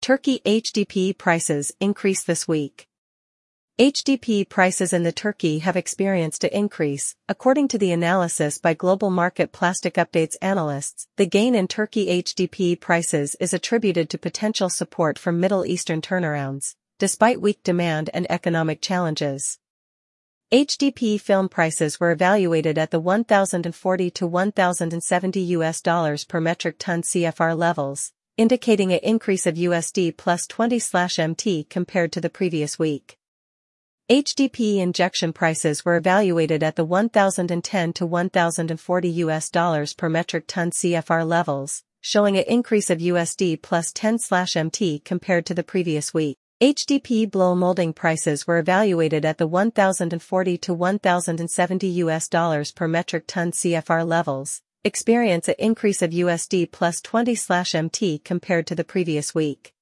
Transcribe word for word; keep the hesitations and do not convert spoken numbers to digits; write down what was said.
Turkey H D P prices increase this week. H D P prices in the Turkey have experienced an increase, according to the analysis by Global Market Plastic Updates analysts. The gain in Turkey H D P prices is attributed to potential support from Middle Eastern turnarounds, despite weak demand and economic challenges. H D P film prices were evaluated at the one thousand forty to one thousand seventy U S dollars per metric ton C F R levels, indicating an increase of U S D plus twenty M T compared to the previous week. H D P injection prices were evaluated at the one thousand ten to one thousand forty U S dollars per metric ton C F R levels, showing an increase of U S D plus ten M T compared to the previous week. H D P blow molding prices were evaluated at the one thousand forty to one thousand seventy U S dollars per metric ton C F R levels, experience an increase of U S D plus twenty M T compared to the previous week.